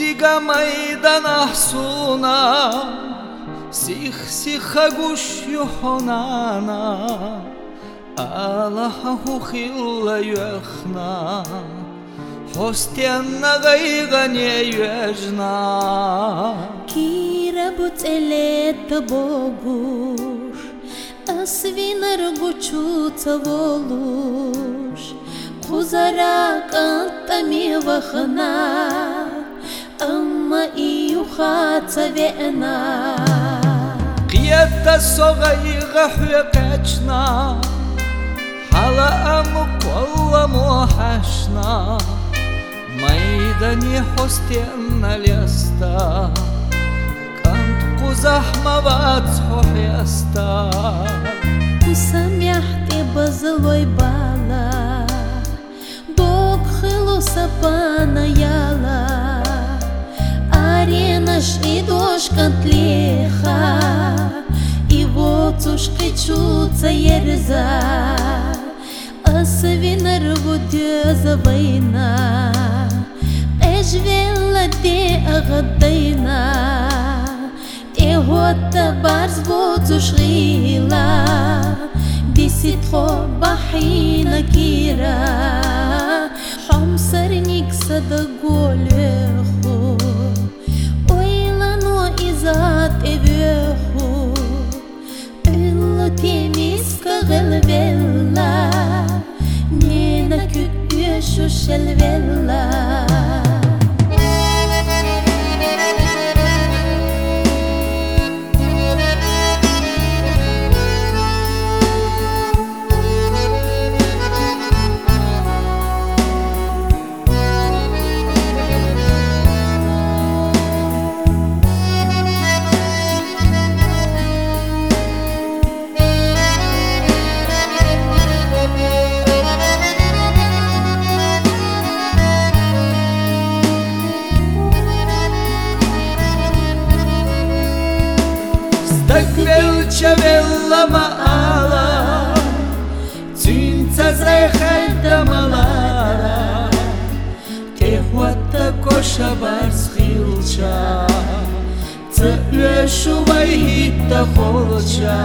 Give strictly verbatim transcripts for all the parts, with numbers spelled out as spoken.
diga maidan ahsuna Sih siha gush yuhonana Allah hukhilla yukhna Hostianna gayga ne yuajna Kira butelet bogur Asvinar guchuta volur Kuzara kanta mi vakhna Amma iyu khata ve'na Qiyata sogayga huyaqachna Hala amuk walla muhashna Maydani hostianna liasta Kant quzahma vatsuh yasta Usamiahti bazaloy bala Dog khilu sapana yala Arenash idosh kantliha I votush qichuca yerza Asvinar vudyoza vayna Ejvella te agadayna Te hotta barz votush ghila Disitho bahina kira Hamsarnik sada golehu Oylano izat evehu Illu temiz kagılvella Nena küt şu şelvella Takvelcha vella maala Tünta zayhalda malara Te huatta kosha bars khilcha Tı üshu vayhitta kholcha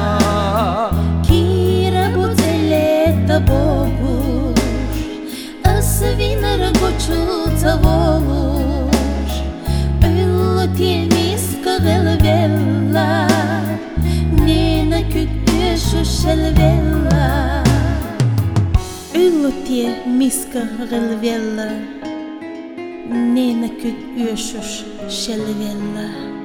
Kira buteleta bogur Asvinar gochuta volur Illu temiz kagılvella Nena küt şu şelvella Illu temiz kagılvella Nena küt şu şelvella